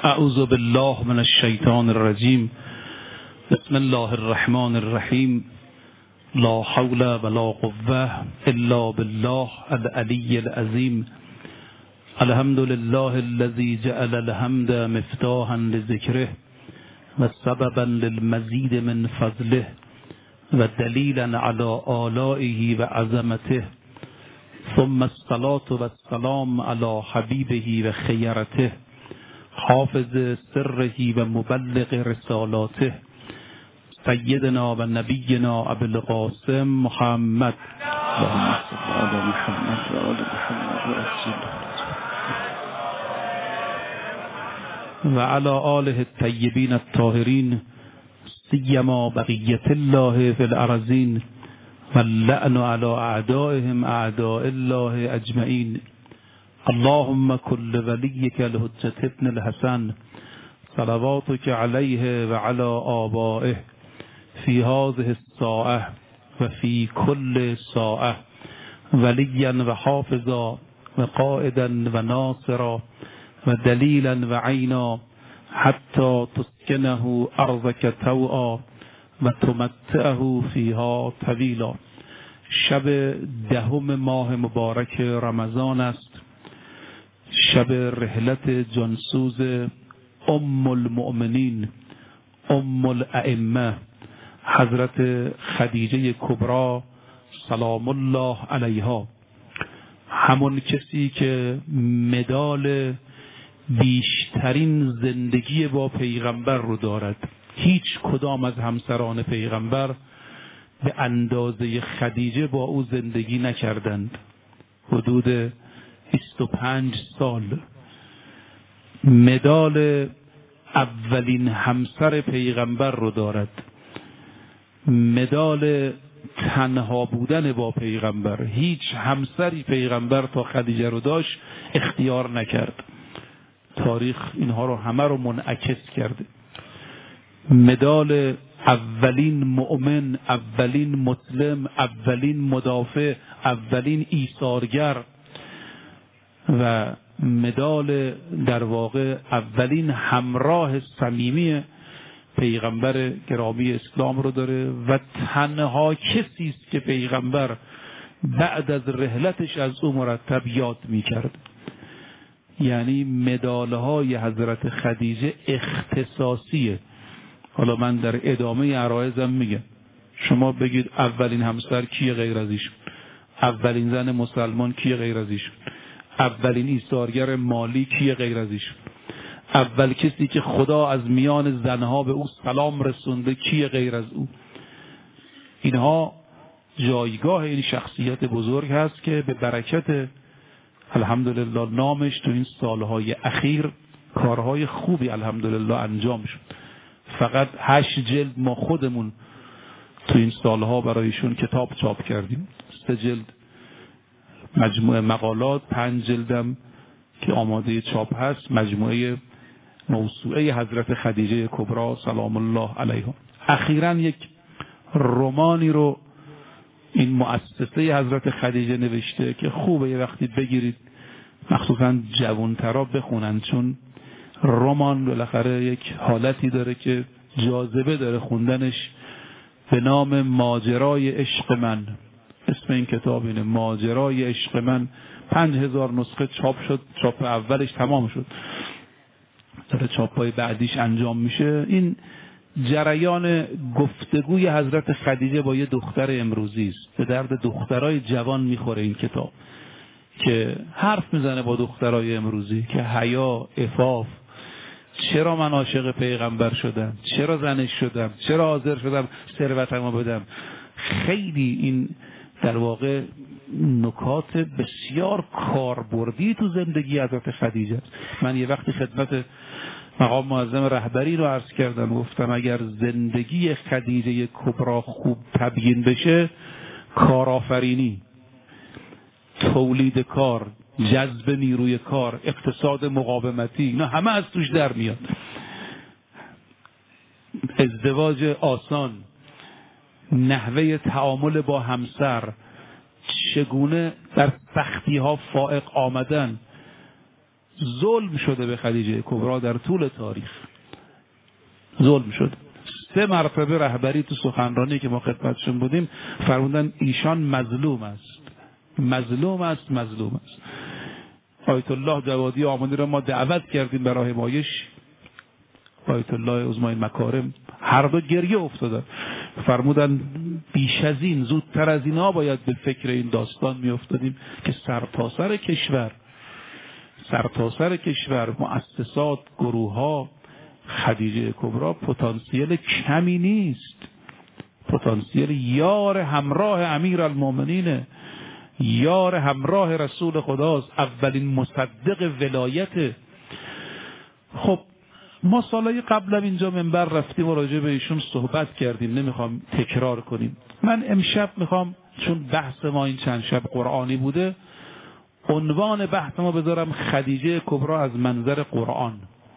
اعوذ بالله من الشیطان الرجیم. بسم الله الرحمن الرحیم. لا حول ولا قوة الا بالله العلی العظیم. الحمد لله الذي جعل الحمد مفتاحا لذکره و سببا للمزید من فضله و دلیلا على آلائه و عظمته، ثم الصلاة والسلام على حبیبه و خیرته، حافظ سره و مبلغ رسالاته، سیدنا و نبینا ابو القاسم محمد اللهم صل علی محمد و آل محمد و علی آله الطیبین الطاهرین، سیما بقیة الله فی الارضین و اللعن علی اعدائهم اعداء الله اجمعین. اللهم كل وليك الحجة ابن الحسن صلواتك عليه وعلى آبائه في هذه الساعة وفي كل ساعة وليا وحافظا وقائدا وناصرا ودليلا وعينا حتى تسكنه أرضك توعا وتمتعه فيها طويلا. شب دهم ماه مبارک رمضان است، شب رحلت جانسوز ام المؤمنین ام الائمه حضرت خدیجه کبری سلام الله علیها، همون کسی که مدال بیشترین زندگی با پیغمبر رو دارد. هیچ کدام از همسران پیغمبر به اندازه خدیجه با او زندگی نکردند. حدود 25 سال مدال اولین همسر پیغمبر رو دارد، مدال تنها بودن با پیغمبر. هیچ همسری پیغمبر تا خدیجه رو داشت اختیار نکرد. تاریخ اینها رو همه رو منعکس کرده. مدال اولین مؤمن، اولین مسلم، اولین مدافع، اولین ایثارگر و مدال در واقع اولین همراه صمیمی پیغمبر گرامی اسلام رو داره و تنها کسی است که پیغمبر بعد از رحلتش از او مرتب یاد می‌کرد. یعنی مدال‌های حضرت خدیجه اختصاصیه. حالا من در ادامه عرایزم میگم، شما بگید اولین همسر کیه غیر از ایشون، اولین زن مسلمان کیه غیر از ایشون، اولین ایثارگر مالی کیه غیر از ایشون، اول کسی که خدا از میان زنها به او سلام رسونده کیه غیر از او. اینها جایگاه این شخصیت بزرگ هست که به برکت الحمدلله نامش تو این سالهای اخیر کارهای خوبی الحمدلله انجام شد. فقط 8 جلد ما خودمون تو این سالها برایشون کتاب چاپ کردیم، 3 جلد مجموعه مقالات، 5 جلدم که آماده چاپ هست، مجموعه موسوعه حضرت خدیجه کبری سلام الله علیها. اخیراً یک رمانی رو این مؤسسه حضرت خدیجه نوشته که خوبه یه وقتی بگیرید، مخصوصاً جوانترا بخونن، چون رمان بالاخره یک حالتی داره که جاذبه داره خوندنش. به نام ماجرای عشق من، اسم این کتاب اینه، ماجرای عشق من. 5000 نسخه چاپ شد، چاپ اولش تمام شد، داره چاپای بعدیش انجام میشه. این جریان گفتگوی حضرت خدیجه با یه دختر امروزی است. به درد دخترای جوان میخوره این کتاب که حرف میزنه با دخترای امروزی که حیا، عفاف، چرا من عاشق پیغمبر شدم، چرا زنش شدم، چرا حاضر شدم ثروتمو بدم. خیلی این در واقع نکات بسیار کاربردی تو زندگی حضرت خدیجه است. من یه وقتی خدمت مقام معظم رهبری رو عرض کردم، گفتم اگر زندگی خدیجه کبری خوب تبیین بشه، کارآفرینی، تولید کار، جذب نیروی کار، اقتصاد مقاومتی، اینا همه از توش در میاد. ازدواج آسان، نحوه تعامل با همسر، چگونه در سختی ها فائق آمدن، ظلم شده به خدیجه کبرا در طول تاریخ، ظلم شده. 3 مرتبه رهبری تو سخنرانی که ما خدمتشون بودیم فرمودن ایشان مظلوم است، مظلوم است، مظلوم است. آیت الله جوادی آمانی را ما دعوت کردیم برای حمایش، آیت الله عظمای مکارم هر دو گریه افتادن، فرمودن بیش از این، زودتر از اینا باید به فکر این داستان می افتادیم که سرتاسر کشور مؤسسات، گروه ها، خدیجه کبرا پتانسیل کمی نیست، پتانسیل یار همراه امیرالمومنین، یار همراه رسول خداست، اولین مصدق ولایت. خب ما سالهای قبل اینجا منبر رفتیم و راجع به ایشون صحبت کردیم، نمیخوام تکرار کنیم. من امشب میخوام، چون بحث ما این چند شب قرآنی بوده، عنوان بحث ما بذارم خدیجه کبرا از منظر قرآن.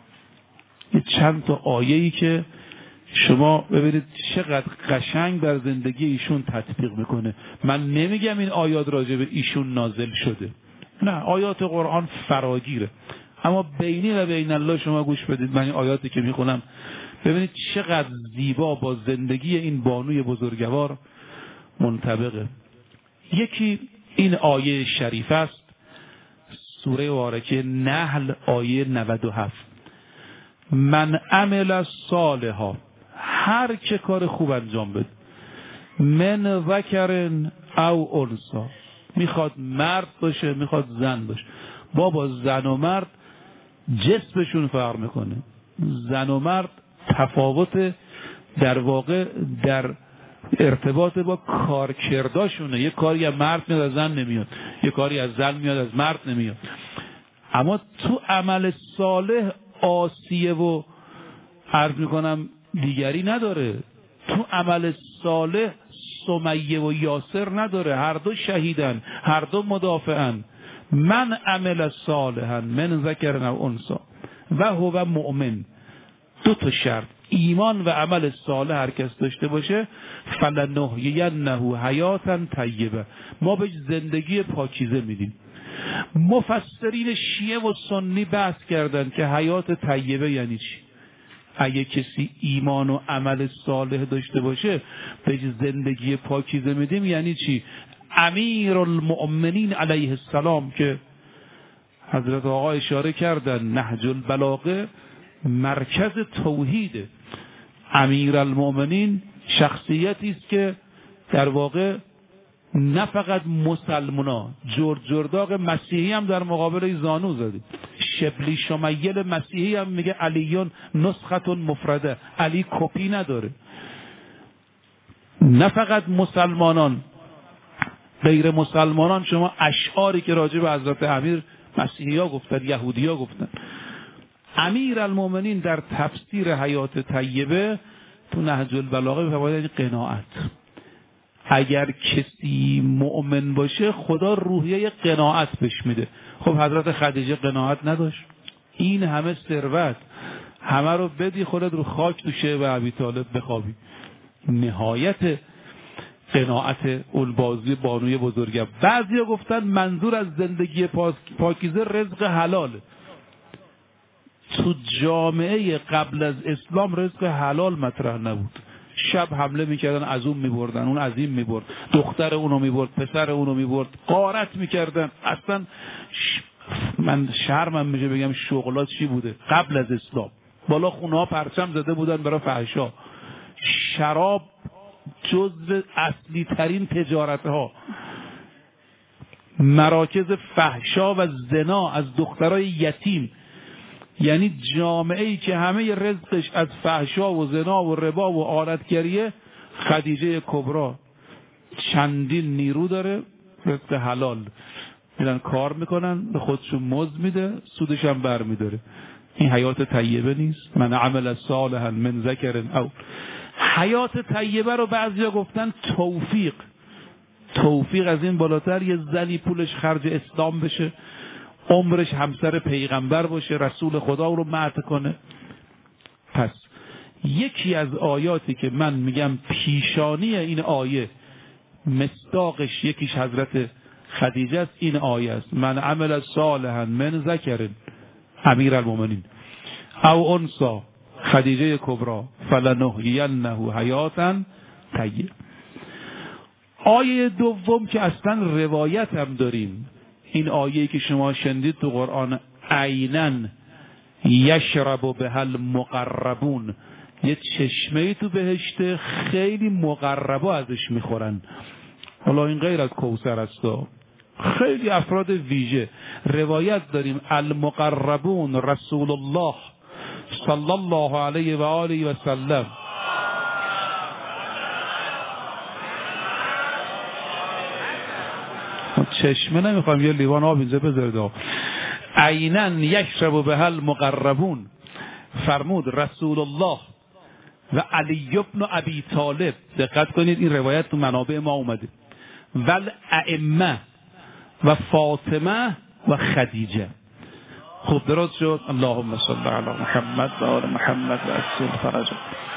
یه چند تا آیه‌ای که شما ببینید چقدر قشنگ در زندگی ایشون تطبیق میکنه. من نمیگم این آیات راجع به ایشون نازل شده، نه، آیات قرآن فراگیره، اما بینی و بین الله شما گوش بدید. من این آیاتی که میخونم ببینید چقدر زیبا با زندگی این بانوی بزرگوار منطبقه. یکی این آیه شریف است، سوره مبارکه نحل آیه 97. من عمل صالحا، هر که کار خوب انجام بده، من ذکرن او انثی، میخواد مرد باشه میخواد زن باشه. بابا زن و مرد جسمشون فرق میکنه، زن و مرد تفاوت در واقع در ارتباط با کارکرداشونه. یه کاری از مرد میاد از زن نمیاد، یه کاری از زن میاد از مرد نمیاد. اما تو عمل صالح آسیه و عرض میکنم دیگری نداره، تو عمل صالح سمیه و یاسر نداره، هر دو شهیدن، هر دو مدافعن. من عمل صالحا من ذکر او انثی و هو مؤمن. 2 تا شرط، ایمان و عمل صالح هر کس داشته باشه، فلنحیینه حیاتا طیبه، ما به زندگی پاکیزه میدیم. مفسرین شیعه و سنی بحث کردن که حیات طیبه یعنی چی. اگه کسی ایمان و عمل صالح داشته باشه به زندگی پاکیزه میدیم یعنی چی؟ امیرالمؤمنین علیه السلام که حضرت آقا اشاره کردن نهج البلاغه مرکز توحیده. امیرالمؤمنین شخصیتی است که در واقع نه فقط مسلمانا، جرداغ مسیحی هم در مقابل زانو زدی. شبلی شمیل مسیحی هم میگه علیون نسخه مفرده، علی کپی نداره. نه فقط مسلمانان، غیر مسلمانان شما اشعاری که راجع به حضرت امیر مسیحی ها گفتن، یهودی ها گفتن. امیرالمومنین در تفسیر حیات طیبه تو نهج البلاغه می‌فرماید قناعت. اگر کسی مؤمن باشه خدا روحیه قناعت بهش میده. خب حضرت خدیجه قناعت نداشت، این همه ثروت همه رو بدی خودت رو خاک تو شعب ابی طالب بخوابی. نهایت قناعت البازی بانوی بزرگم. بعضیا گفتن منظور از زندگی پاکیزه رزق حلاله. تو جامعه قبل از اسلام رزق حلال مطرح نبود. شب حمله میکردن، از اون میبردن، اون از این میبرد، دختر اونو میبرد، پسر اونو میبرد، غارت میکردن. اصلا من شرمم میشه بگم شغلات چی بوده قبل از اسلام. بالا خونه ها پرچم زده بودن برای فحشا. شراب جزو اصلی ترین تجارت ها، مراکز فحشا و زنا از دخترای یتیم. یعنی جامعه ای که همه رزقش از فحشا و زنا و ربا و آلتگریه، خدیجه کبرا چندین نیرو داره، رزق حلال میرن کار میکنن، به خودشون مزد میده، سودش هم بر میداره. این حیات طیبه نیست؟ من عمل صالحا من ذکر او. حیات طیبه رو بعضیا گفتن توفیق. توفیق از این بالاتر یه زنی پولش خرج اسلام بشه، عمرش همسر پیغمبر باشه، رسول خدا رو مدح کنه. پس یکی از آیاتی که من میگم پیشانی این آیه مصداقش یکیش حضرت خدیجه است، این آیه است من عمل صالحا من ذکر امیرالمومنین او انسا خدیجه کبرا فلنحیینه حیاتا طیبه. آیه دوم که اصلا روایت هم داریم، این آیه‌ای که شما شنیدید تو قرآن، عیناً یشرب بها المقربون، یه چشمه‌ای تو بهشت خیلی مقربا ازش میخورن. حالا این غیر از کوثر است، خیلی افراد ویژه. روایت داریم المقربون رسول الله صلی الله علیه و آله و سلم، چشمه نمیخوام یه لیوان آب اینجا بذارید. عیناً یشرب بها المقربون، فرمود رسول الله و علی ابن ابی طالب. دقت کنید این روایت تو منابع ما اومده. ول ائمه و فاطمه و خدیجه. خوب درست شد. اللهم صل علی محمد و آل محمد و عجل فرجهم.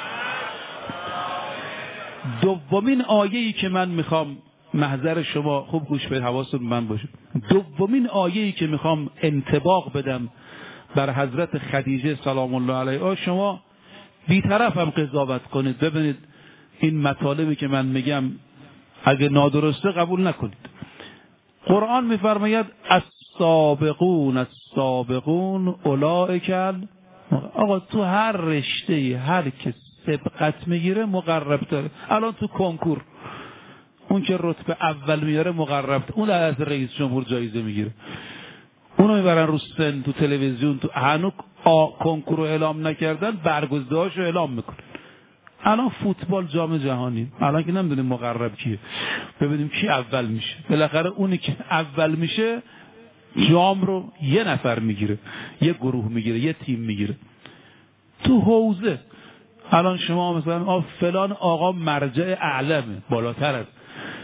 دومین آیه‌ای که من میخوام، محضر شما خوب گوش بدید، حواستون من باشه. دومین آیه‌ای که میخوام انطباق بدم بر حضرت خدیجه سلام الله علیها، شما بی‌طرف هم قضاوت کنید، ببینید این مطالبی که من میگم اگه نادرسته قبول نکنید. قرآن میفرماید السابقون السابقون اولئک. آقا تو هر رشته هر کس سبقت میگیره مقرب داره. الان تو کنکور اون که رتبه اول میاره مقرب، اون از رئیس جمهور جایزه میگیره، اونو میبرن رو سن تو تلویزیون. تو هنوز کنکور رو اعلام نکردن، برگزیده‌هاش رو اعلام میکنن. الان فوتبال جام جهانی، الان که نمیدونیم مقرب کیه، ببینیم کی اول میشه. بالاخره اونی که اول میشه جام رو یه نفر میگیره، یه گروه میگیره، یه تیم میگیره. تو حوزه الان شما مثلا فلان آقا مرجع اعلمه، بالاتر است.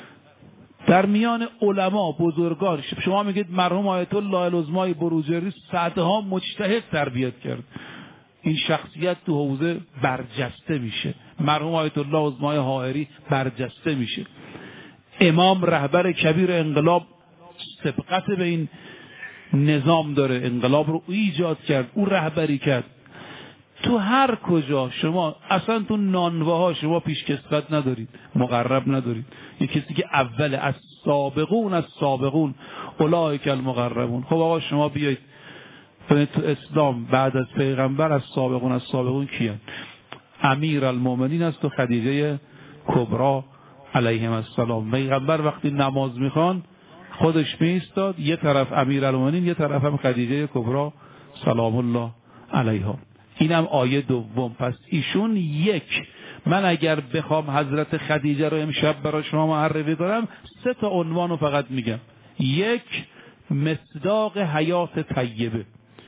در میان علما بزرگان شما میگید مرحوم آیت الله العظمای بروجردی صدها مجتهد تربیت کرد، این شخصیت تو حوزه برجسته میشه. مرحوم آیت الله العظمای حائری برجسته میشه. امام رهبر کبیر انقلاب سبقت به این نظام داره، انقلاب رو ایجاد کرد، او رهبری کرد. تو هر کجا شما اصلا تو نانواها شما پیشکسوت ندارید، مقرب ندارید. یه کسی که اول از سابقون از سابقون اولئک المقربون. خب آقا شما بیایید تو اسلام بعد از پیغمبر از سابقون کیان؟ امیرالمومنین است و خدیجه کبرا علیهم السلام. پیغمبر وقتی نماز میخوان خودش میایستاد، یه طرف امیرالمومنین یه طرف هم خدیجه کبرا سلام الله علیها. اینم آیه دوم. پس ایشون یک، من اگر بخوام حضرت خدیجه رو امشب برای شما معرفی کنم 3 تا عنوان رو فقط میگم. 1 مصداق حیات طیبه،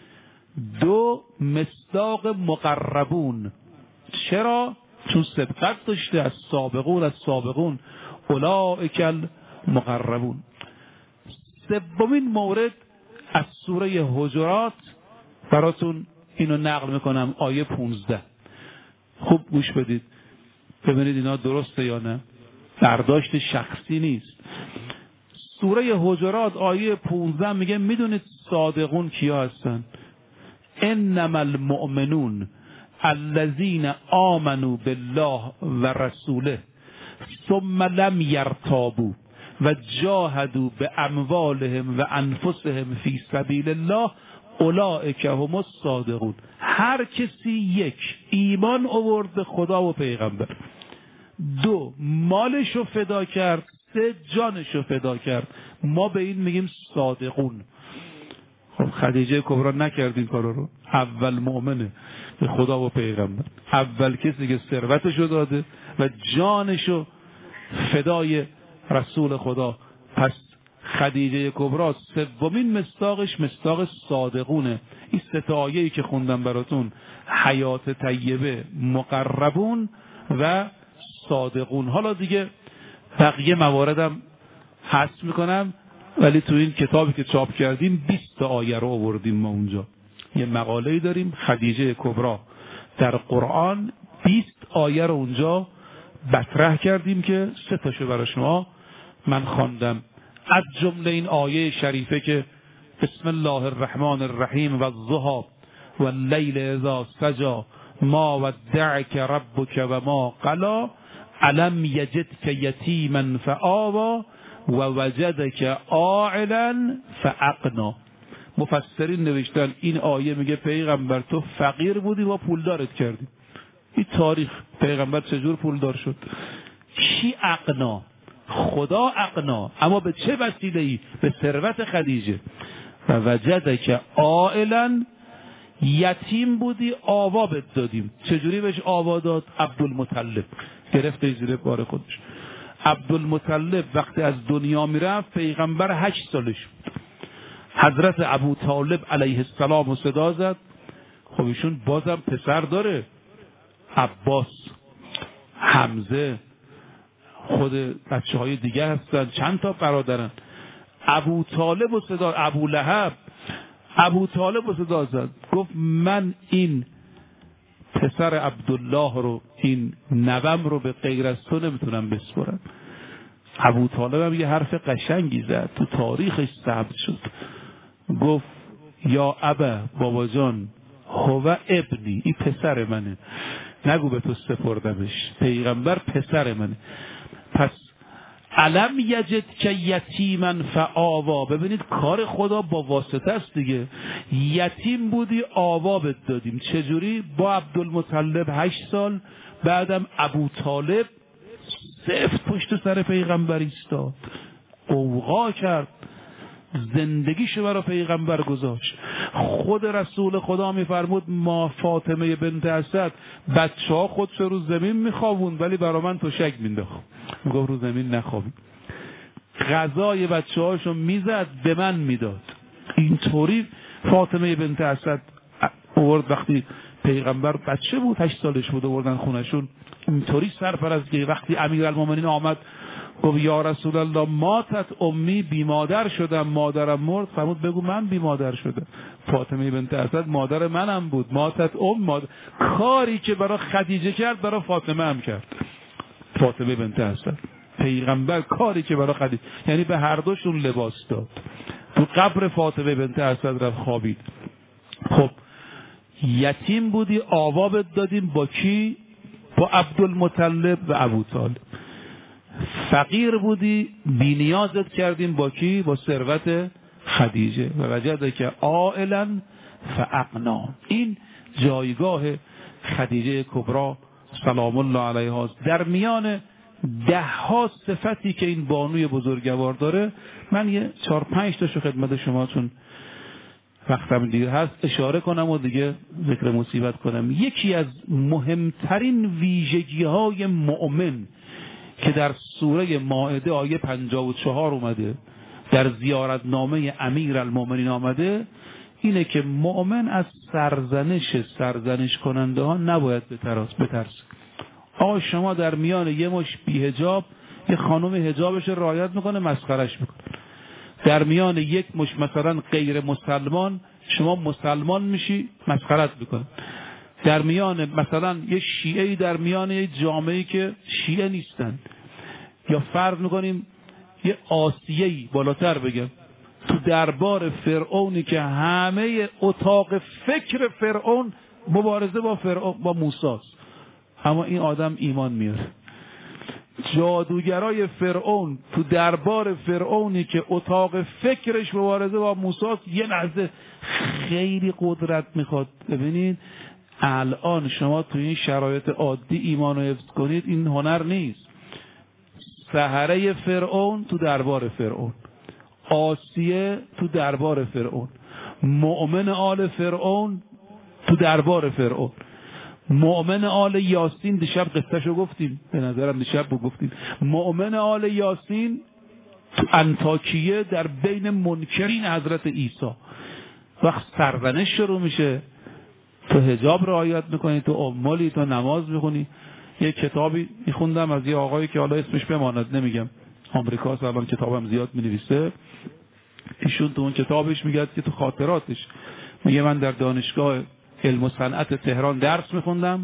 2 مصداق مقربون. چرا؟ چون سبقت داشته از سابقون اولئک المقربون. سومین مورد از سوره حجرات براتون اینو نقل میکنم، آیه 15. خوب گوش بدید ببینید اینا درسته یا نه، برداشت شخصی نیست. سوره حجرات آیه 15 میگه میدونید صادقون کیا هستن؟ انما المؤمنون الذين آمنوا بالله و رسوله ثم لم يرتابوا و جاهدوا باموالهم و انفسهم فی سبیل الله اولئک هم الصادقون. هر کسی 1 ایمان آورد خدا و پیغمبر، 2 مالش رو فدا کرد، 3 جانش رو فدا کرد، ما به این میگیم صادقون. خب خدیجه کبرا نکرد این کارا رو، اول مؤمنه به خدا و پیغمبر، اول کسی که ثروتش رو داده و جانش رو فدای رسول خدا. پس خدیجه کبرا سومین مصداقش مصداق صادقونه. این 3 تا آیه‌ای که خوندم براتون، حیات طیبه، مقربون و صادقون. حالا دیگه بقیه مواردم حذف میکنم، ولی تو این کتابی که چاپ کردیم 20 تا آیه رو آوردیم. ما اونجا یه مقاله‌ای داریم خدیجه کبرا در قرآن، 20 آیه رو اونجا مطرح کردیم که 3 تاشو برای شما من خواندم. از جمله این آیه شریفه که بسم الله الرحمن الرحیم والضحی واللیل اذا سجی ما ودعک ربک و ما قلی الم یجدک یتیما فآوی و وجدک عائلا فاغنی. مفسرین نوشتن این آیه میگه پیغمبر تو فقیر بودی و پولدارت کردی. این تاریخ پیغمبر چجور پولدار شد؟ چی اغنا؟ خدا اغنا، اما به چه وسیله‌ای؟ به ثروت خدیجه. و وجدک عائلا، یتیم بودی آوا بهت دادیم. چجوری بهش آوا داد؟ عبدالمطلب گرفته زیر بار خودش. عبدالمطلب وقتی از دنیا میرفت پیغمبر 8 سالش بود. حضرت ابو طالب علیه السلام صدا زد. خب ایشون بازم پسر داره، عباس، حمزه، خود بچه های دیگه هستن، چند تا برادرن. ابو طالب و صدا، ابو لهب، ابو طالب و صدا زد، گفت من این پسر عبدالله رو، این نوام رو به غیر از تو نمیتونم بسپرم. ابو طالب هم یه حرف قشنگی زد، تو تاریخش ثبت شد. گفت یا ابا، بابا جان، هو ابنی، این پسر منه، نگو به تو سپردمش، پیغمبر پسر منه. پس الم یجد که یتیما فآوا، ببینید کار خدا با واسطه است دیگه. یتیم بودی آوا بهت دادیم. چجوری؟ با عبدالمطلب 8 سال، بعدم ابو طالب سفت پشت سر پیغمبر ایستاد، قوقا کرد، زندگیشو برای پیغمبر گذاشت. خود رسول خدا میفرمود ما فاطمه بنت اسد بچه ها خودشو رو زمین میخوابوند ولی برای من تشک مینداخت، میگفت رو زمین نخوابید. غذای بچه هاشو میزد به من میداد. اینطوری فاطمه بنت اسد آورد، وقتی پیغمبر بچه بود 8 سالش بود، آوردن خونشون. اینطوری سرپرست که وقتی امیرالمومنین آمد گفت یا رسول الله ماتت امی، بی مادر شدم، مادرم مرد. فرمود بگو من بی مادر شدم. فاطمه بنت اسد مادر منم بود. ماتت مادر. کاری که برای خدیجه کرد برای فاطمه هم کرد. فاطمه بنت اسد، پیغمبر کاری که برای خدیجه، یعنی به هر دوشون لباس داد. تو قبر فاطمه بنت اسد رفت خوابید. خب یتیم بودی آوا بهت دادیم. با کی؟ با عبدالمطلب و ابو طالب. فقیر بودی بی نیازت کردیم. با کی؟ با ثروت خدیجه. و وجده که عائلا فاغنا. این جایگاه خدیجه کبرا سلام الله علیها. در میان 10 صفتی که این بانوی بزرگوار داره، من یه 4-5 تاشو خدمت شما چون وقتم دیگه هست اشاره کنم و دیگه ذکر مصیبت کنم. یکی از مهمترین ویژگی های مؤمن که در سوره مائده آیه 54 اومده، در زیارتنامه امیرالمومنین آمده، اینه که مؤمن از سرزنش کننده ها نباید بترسه. آقا شما در میان یه مش بی حجاب، یه خانم حجابش رعایت میکنه مسخرش میکنه. در میان یک مش مثلا غیر مسلمان شما مسلمان میشی مسخرت میکنه. در میان مثلا یه شیعه‌ای در میان یه جامعه‌ای که شیعه نیستن، یا فرض میکنیم یه آسیه‌ای بالاتر بگم، تو دربار فرعونی که همه اتاق فکر فرعون مبارزه با فرعون با موسی است، اما این آدم ایمان میاره. جادوگرای فرعون تو دربار فرعونی که اتاق فکرش مبارزه با موسی است، یه لحظه خیلی قدرت میخواد. ببینید الان شما تو این شرایط عادی ایمان رو حفظ کنید، این هنر نیست. سحره فرعون تو دربار فرعون، آسیه تو دربار فرعون، مؤمن آل فرعون تو دربار فرعون، مؤمن آل یاسین، دیشب قصهشو گفتیم، به نظرم دیشب گفتیم، مؤمن آل یاسین تو انطاکیه در بین منکرین حضرت عیسی. وقت سرزنش شروع میشه، تو حجاب رعایت میکنی، تو امالی، تو نماز میخونی. یه کتابی میخوندم از یه آقایی که حالا اسمش بماند، نمیگم، آمریکاست، الان کتابم زیاد مینویسه. ایشون تو اون کتابش میگه که تو خاطراتش میگه من در دانشگاه علم و صنعت تهران درس میخوندم،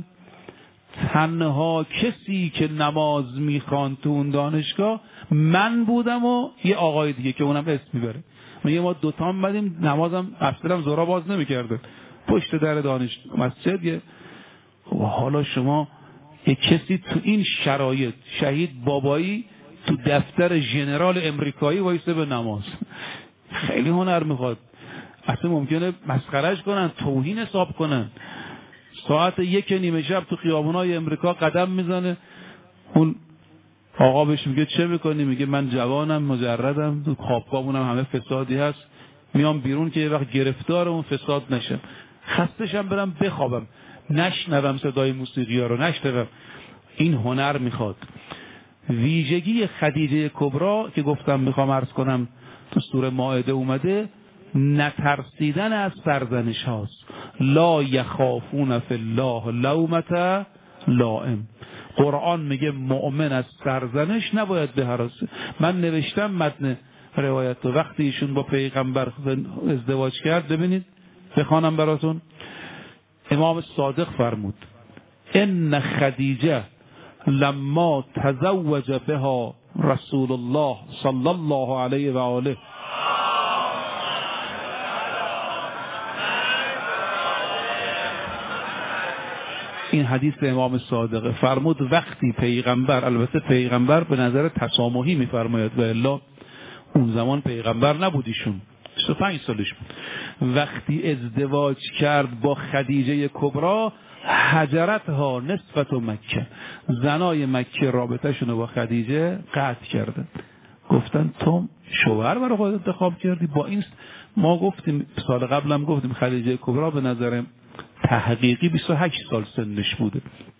تنها کسی که نماز میخواند تو اون دانشگاه من بودم و یه آقای دیگه که اونم اسم میبره. میگه ما دوتا هم بدیم، نمازم افسرم زورا باز نمیکرده پشت در دانش مسجد. خب حالا شما یک کسی تو این شرایط، شهید بابایی تو دفتر ژنرال امریکایی وایسه به نماز، خیلی هنر میخواد. اصلا ممکنه مسخرهش کنن، توهین حساب کنن. ساعت 1:30 شب تو خیابونای امریکا قدم میزنه، اون آقا بهش میگه چه میکنی؟ میگه من جوانم، مجردم، تو خوابگاهمونم همه فسادی هست، میام بیرون که یه وقت گرفتار اون فساد نشم، خستشم برم بخوابم، نشنوم صدای موسیقی ها رو، نشنوم. این هنر میخواد. ویژگی خدیجه کبرا که گفتم میخوام عرض کنم تو سوره مائده اومده، نترسیدن از سرزنش هاست. لا یخافون فی الله لومة لائم. قرآن میگه مؤمن از سرزنش نباید بهراسه. من نوشتم متن روایت رو، وقتی ایشون با پیغمبر ازدواج کرد، ببینید بخوانم براتون. امام صادق فرمود ان خدیجه لما تزوج بها رسول الله صلی الله علیه و آله، این حدیث امام صادق فرمود وقتی پیغمبر، البته پیغمبر به نظر تسامحی میفرماید و الا اون زمان پیغمبر نبود، ایشون 25 سالش بود، وقتی ازدواج کرد با خدیجه کبرا، هجرتها نسبت مکه، زنای مکه رابطه‌شون با خدیجه قطع کردن. گفتن تو شوهر برای خودت انتخاب کردی؟ با این ما گفتیم سال قبلم گفتیم خدیجه کبرا به نظر تحقیقی 28 سال سنش بوده.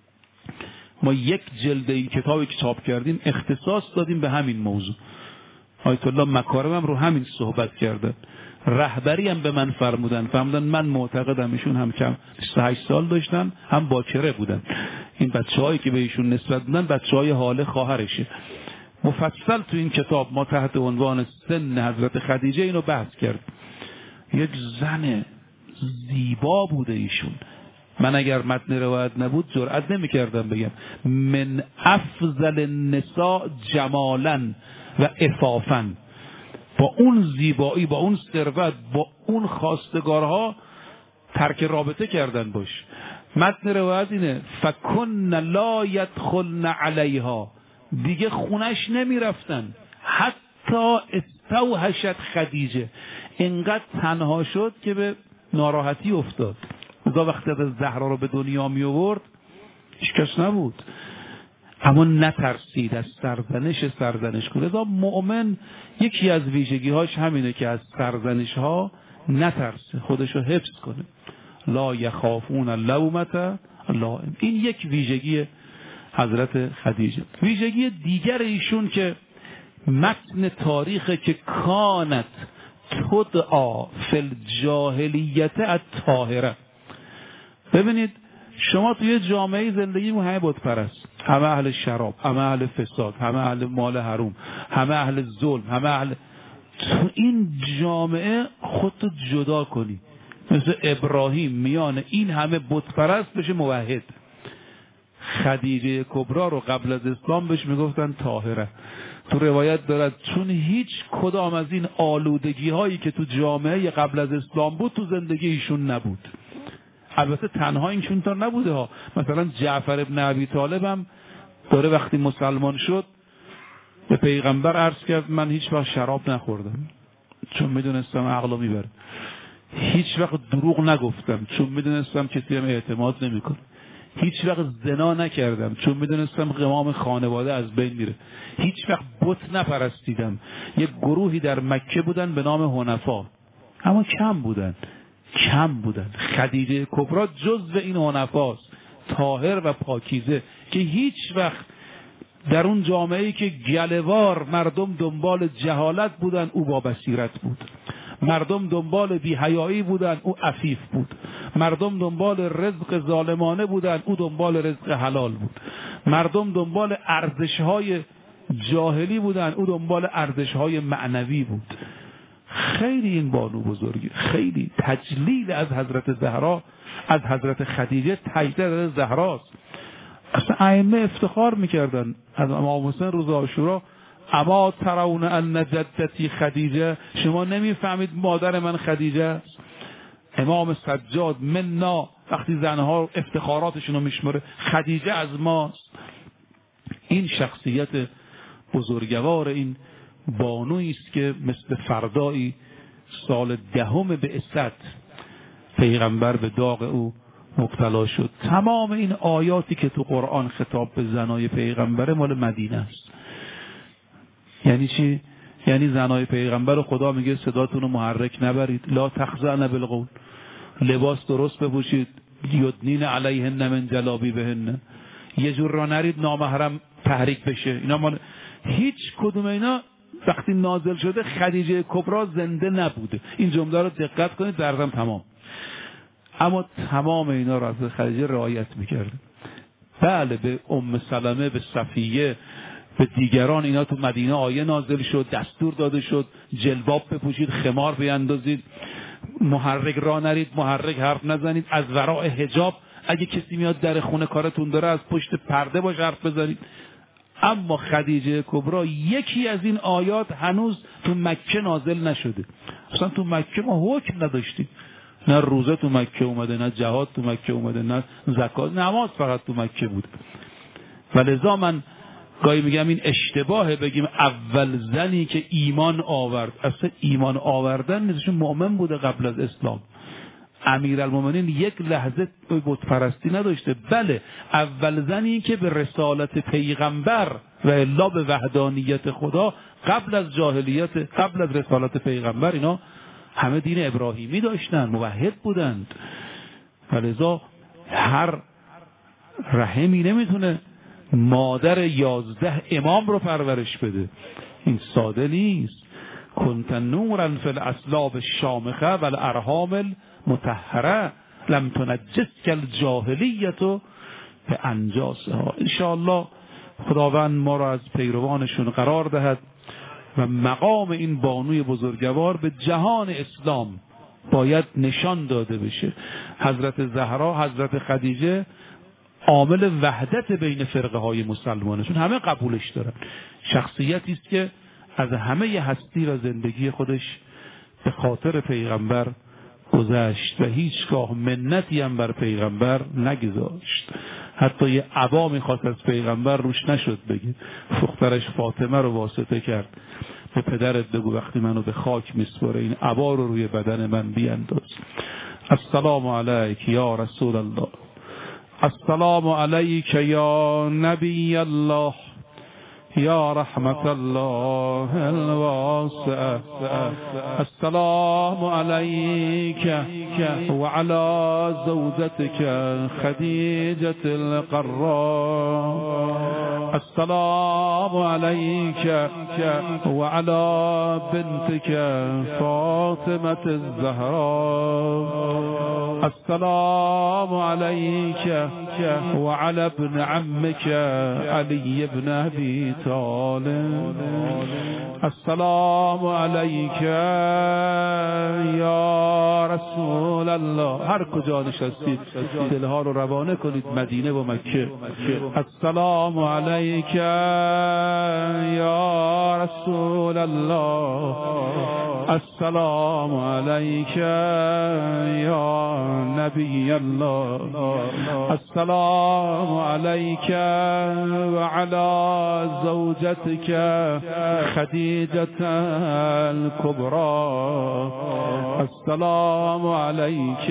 ما یک جلد این کتابی که چاپ کردیم اختصاص دادیم به همین موضوع. آیت الله مکارم هم رو همین صحبت کردن. رهبری هم به من فرمودن من معتقدم ایشون هم کم 28 سال داشتن، هم باکره بودن. این بچه‌هایی که به ایشون نسبت دادن بچه‌های حال خواهرشه. مفصل تو این کتاب ما تحت عنوان سن حضرت خدیجه اینو بحث کرد. یک زن زیبا بوده ایشون. من اگر متن روایت نبود جرئت نمی‌کردم بگم من افضل النساء جمالا و عفافا. با اون زیبایی، با اون ثروت، با اون خواستگارها ترک رابطه کردن باش. متن روایت اینه فکن لا یدخلن علیها، دیگه خونش نمی رفتن. حتی استوحشت خدیجه، اینقدر تنها شد که به ناراحتی افتاد. اذا وقتی از زهرا رو به دنیا می آورد هیچ کس نبود، اما نترسید از سرزنش کنه. اذا مؤمن یکی از ویژگی هاش همینه که از سرزنش ها نترسه، خودشو حفظ کنه. لا یخافون لومة لائم. این یک ویژگی حضرت خدیجه. ویژگی دیگر ایشون که متن تاریخ که کانت تدعا فی الجاهلیت الطاهره. ببینید شما توی جامعه زندگی همه بت پرست، همه اهل شراب، همه اهل فساد، همه اهل مال حروم، همه اهل ظلم، همه اهل. تو این جامعه خودتو جدا کنی، مثل ابراهیم میان این همه بت پرست بشه موحد. خدیجه کبرا رو قبل از اسلام بهش میگفتن طاهره. تو روایت دارد چون هیچ کدام از این آلودگی هایی که تو جامعه قبل از اسلام بود تو زندگی ایشون نبود. البته تنها اینشون تا نبوده ها، مثلا جعفر ابن ابی طالب هم داره وقتی مسلمان شد به پیغمبر عرض کرد من هیچ وقت شراب نخوردم چون میدونستم عقلو میبره، هیچ وقت دروغ نگفتم چون میدونستم کسی هم اعتماد نمیکنه، هیچ وقت زنا نکردم چون میدونستم قوام خانواده از بین میره، هیچ وقت بت نپرستیدم. یک گروهی در مکه بودن به نام حنفا، اما کم بودن. خدیجه کبرا جزو این حنفاست، طاهر و پاکیزه، که هیچ وقت در اون جامعه‌ای که گله‌وار مردم دنبال جهالت بودن او با بصیرت بود، مردم دنبال بی‌حیایی بودن او عفیف بود، مردم دنبال رزق ظالمانه بودن او دنبال رزق حلال بود، مردم دنبال ارزش‌های جاهلی بودن او دنبال ارزش‌های معنوی بود. خیلی این بانو بزرگی، خیلی تجلیل از حضرت زهرا، از حضرت خدیجه تجلیل از زهراست. اصلا ائمه افتخار میکردن از امام حسین روز عاشورا اما ترون ان جدتی خدیجه، شما نمیفهمید مادر من خدیجه است. امام سجاد منا وقتی زنها افتخاراتشون رو میشمره خدیجه از ماست. این شخصیت بزرگوار این بانویی است که مثل فردایی سال 10 بعثت پیغمبر به داغ او مبتلا شد. تمام این آیاتی که تو قرآن خطاب به زنای پیغمبر مال مدینه است. یعنی چی؟ یعنی زنای پیغمبر خدا میگه صداتون رو محرک نبرید، لا تخضعن بالقول، لباس درست بپوشید، یدنین علیهن من جلابیبهن، یه جور را نرید نامحرم تحریک بشه. اینا مال هیچ کدوم اینا وقتی نازل شده خدیجه کبرا زنده نبوده. این جمله رو دقت کنید، درزم تمام. اما تمام اینا رو از خدیجه رعایت میکرده. بله به ام سلمه، به صفیه، به دیگران اینا تو مدینه آیه نازل شد، دستور داده شد جلباب بپوشید، خمار بیندازید، محرک را نرید، محرک حرف نزنید، از وراء حجاب اگه کسی میاد در خونه کارتون داره از پشت پرده باش حرف بزنید. اما خدیجه کبرا یکی از این آیات هنوز تو مکه نازل نشده. اصلا تو مکه ما حکم نداشتیم، نه روزه تو مکه اومده، نه جهاد تو مکه اومده، نه زکات، نماز فقط تو مکه بود. ولذا من گاهی میگم این اشتباهه بگیم اول زنی که ایمان آورد. اصلا ایمان آوردن نیستشون مؤمن بوده قبل از اسلام. امیرالمومنین یک لحظه بت پرستی نداشته. بله اول زنی که به رسالت پیغمبر و الا به وحدانیت خدا قبل از جاهلیت، قبل از رسالت پیغمبر اینا همه دین ابراهیمی داشتن، موحد بودند. ولذا هر رحمی نمیتونه مادر 11 امام رو پرورش بده. این ساده نیست. کنت نورا فی الاسلاب الشامخه و الارحام المطهره لم تنجسک الجاهلیت به انجاسها. انشاءالله خداوند ما را از پیروانشون قرار دهد و مقام این بانوی بزرگوار به جهان اسلام باید نشان داده بشه. حضرت زهرا، حضرت خدیجه عامل وحدت بین فرقه های مسلمانشون، همه قبولش دارن. شخصیتی است که از همه هستی و زندگی خودش به خاطر پیغمبر گذشت و هیچگاه منتی هم بر پیغمبر نگذاشت. حتی یه عبا میخواست از پیغمبر روش نشد بگه. دخترش فاطمه رو واسطه کرد، به پدرت بگو وقتی منو به خاک میسپره این عبا رو روی بدن من بیانداز. السلام علیک یا رسول الله، السلام علیک یا نبی الله، یا رحمت الله الواسعه، السلام علیک و علی زوجتک خدیجة القراء، السلام علیک و علی بنتک فاطمة الزهراء، السلام علیک و علی ابن عمک علی بن ابی طالب، السلام علیک یا رسول الله. هر کجا نشستید دلها رو روانه کنید مدینه و مکه. السلام علیک یا رسول الله، السلام علیک یا نبی الله، السلام علیک و علی زوجتك خديجة الكبرى، السلام عليك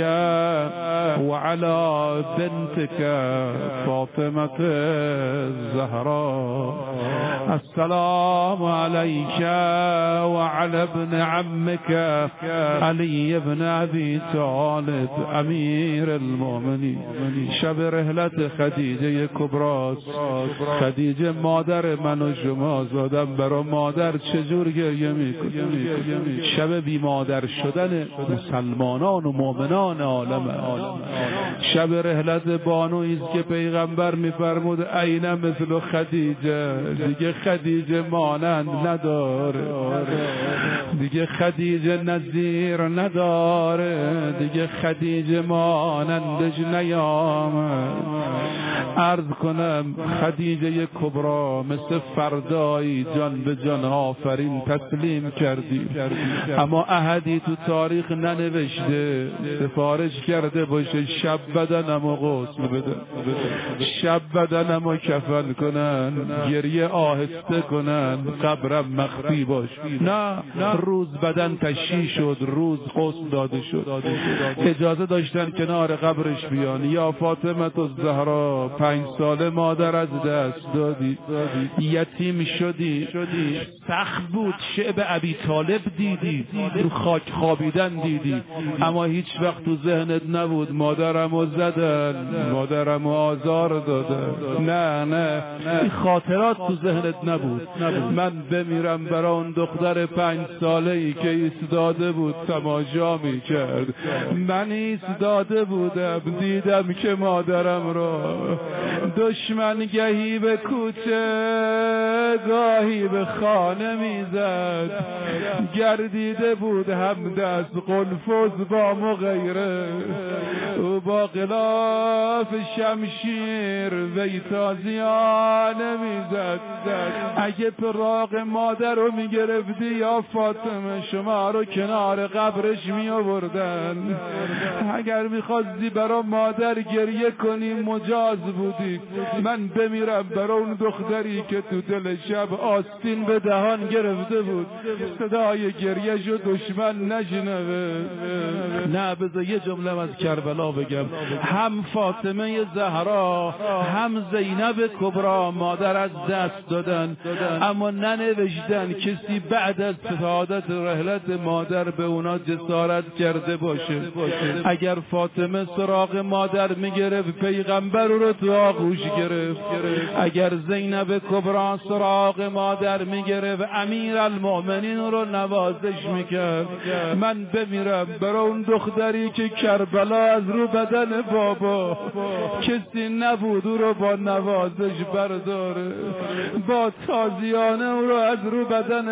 وعلى بنتك فاطمة الزهراء، السلام عليك وعلى ابن عمك علي بن أبي طالب امیر المؤمنین. شب رحلت خدیجه کبرا. خدیجه مادر من و شما، زادم برا مادر چجور گریه میکنه. شب بی مادر شدن مسلمانان و مؤمنان عالم. شب رحلت بانویی است که پیغمبر میفرمود عین مثل خدیجه، دیگه خدیجه مانند نداره، دیگه خدیجه نظیر نداره، دیگه خدیجه مانندش نیامد. عرض کنم خدیجه کبرا مثل فردایی جان به جان آفرین تسلیم کردی، اما احدی تو تاریخ ننوشته سفارش کرده باشه شب بدنمو غسل بده، شب بدنمو کفن کنن، گریه آهسته کنن، قبرم مخفی باش. نه روز بدن تشییع شد، روز غسل داده شد، اجازه داشتن کنار قبرش بیان. یا فاطمه الزهرا 5 ساله مادر از دست دادی، یتیم شدی، سخت بود شعب ابی طالب دیدی، رو خاک خوابیدن دیدی، اما هیچ وقت تو ذهنت نبود مادرمو زدن، مادرمو آزار دادن. نه این خاطرات تو ذهنت نبود. من بمیرم برای اون دختر 5 ساله‌ای که ایستاده بود تماشا می‌کرد. من ایستاده بودم دیدم که مادرم را دشمن گهی به کوچه گاهی به خانه میزد، گردیده بود هم دست قلفز با مغیره، او با غلاف شمشیر وی تازیانه میزد. اگه پراغ مادر رو میگرفتی یا فاطمه شما رو کنار قبرش میآوردن. اگر میخواستی برای مادر گریه کنی مجاز بودی. من بمیرم برای اون دختری که تو دل شب آستین به دهان گرفته بود، صدای گریه‌شو دشمن نشنوه. نه بذار یه جمله از کربلا بگم. هم فاطمه زهرا هم زینب کبرا مادر از دست دادن، اما ننوشتن کسی بعد از شهادت رحلت مادر به اونا جسارت کرده باشه. اگر فاطمه سراغ مادر میگرفت پیغمبر رو تو آغوش گرفت، اگر زینب کبرا سراغ مادر میگرفت امیر المؤمنین رو نوازش میکرد. من بمیرم برای اون دختری که کربلا از رو بدن بابا کسی نبود او رو با نوازش برداره، با تازیانه او رو از رو بدن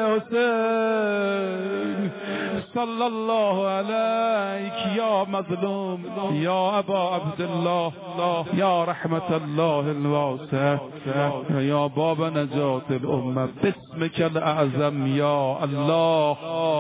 حسین. صلی الله علیک یا مظلوم یا ابا عبدالله یا رحمت الله الواسع یا باب نجات الامه باسمک الاعظم یا الله.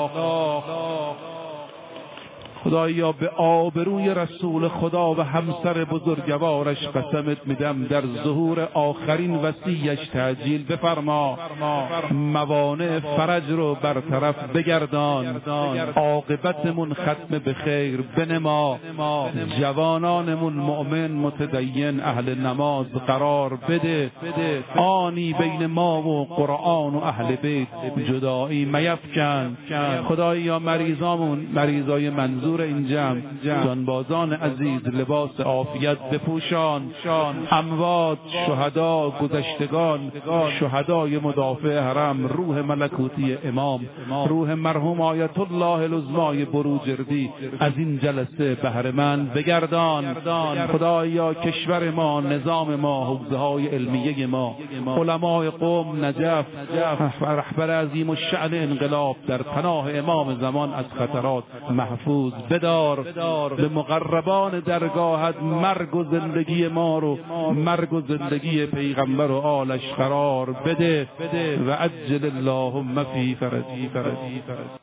خدایا به آبروی رسول خدا و همسر بزرگوارش قسمت میدم در ظهور آخرین وصیش تعجیل بفرما، موانع فرج رو برطرف بگردان، عاقبتمون ختم به خیر بنما، جوانانمون مؤمن متدین اهل نماز قرار بده، آنی بین ما و قرآن و اهل بیت جدایی میفکن. خدایا مریضامون، مریضای منظور این جمع، جانبازان عزیز لباس عافیت بپوشان، اموات، شهدا، گذشتگان، شهدای مدافع حرم، روح ملکوتی امام، روح مرحوم آیت الله العظمای بروجردی از این جلسه بهره مند بگردان. خدایا کشور ما، نظام ما، حوزه های علمیه ما، علمای قوم نجف، رهبر عظیم الشأن انقلاب در پناه امام زمان از خطرات محفوظ بدار. به مقربان درگاهت مرگ و زندگی ما رو، مرگ و زندگی پیغمبر و آلش قرار بده و عجل اللهم فی فرجی.